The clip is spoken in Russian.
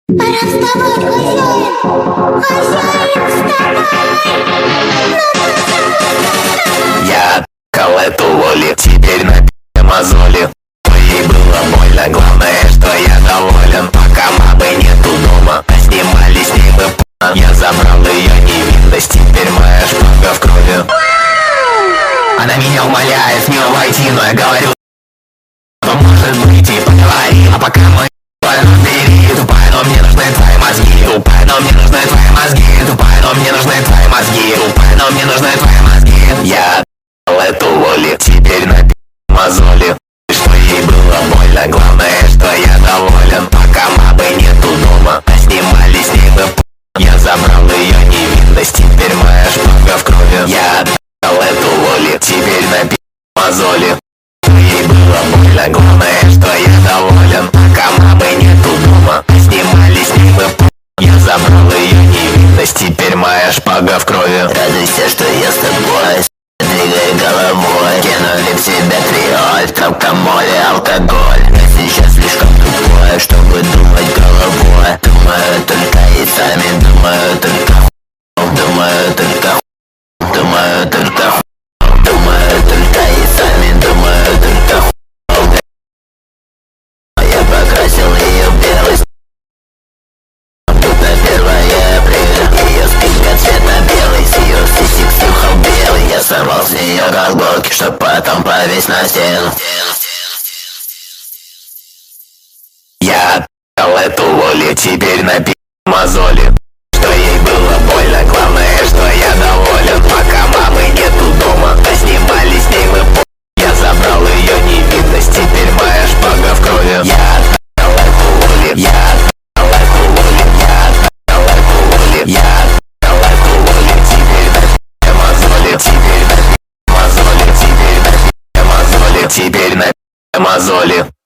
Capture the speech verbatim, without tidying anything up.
Пора вставать, хозяин! Хозяин, вставай! Я откал эту воли, теперь на пи***е мозоли. Ей было больно, главное, что я доволен. Пока мамы нету дома, а снимали с ней мы п***. Я забрал ее невинность, теперь моя шпага в крови. Она меня умоляет в нее войти, но я говорю, может быть и поговори. А пока мы разбери, тупая, но мне нужны твои мозги. Тупая, но мне нужны твои мозги. Тупая, но мне нужны твои мозги. Тупая, но мне нужны твои мозги. Я откал эту воли, теперь на пи*** мозоли. Что ей было больно, главное, что я доволен. Пока мамы нету дома, а снимали с ней мы п***. Я забрал ее невинность, теперь моя шпага в крови. Я откал эту воли, теперь на пи*** мозоли. Ей было больно, главное, что я доволен. Пока мамы нету дома, а снимали с ней мы п***. Я забрал ее невинность, теперь моя шпага в крови. Радуйся, что я с тобой. Двигай головой, кинули в себя триоль, травка, моли, алкоголь. Я сейчас слишком тупой, чтобы думать головой. Думаю только и сами, думаю только х**, думаю только х**, думаю только х*, думаю только и сами, думаю только х*. Я покрасил ее в белый, будто первое апреля. Ее спинка цвета белый, с ее сисек слухал белый. Я сорвал с нее колготки, чтоб потом повесь на стену. Я откал эту воли, теперь на пи*** мозоли. Что ей было больно, главное, что я доволен. Пока мамы нету дома, а снимали с ней мы п***. Я забрал ее невинность, теперь моя шпага в крови. Я откал эту воли, я откал эту воли, я откал эту воли, я откал эту воли. Теперь на пи*** мозоли, теперь на пи*** мозоли, теперь на пи** мозоли, теперь на пи** мозоли.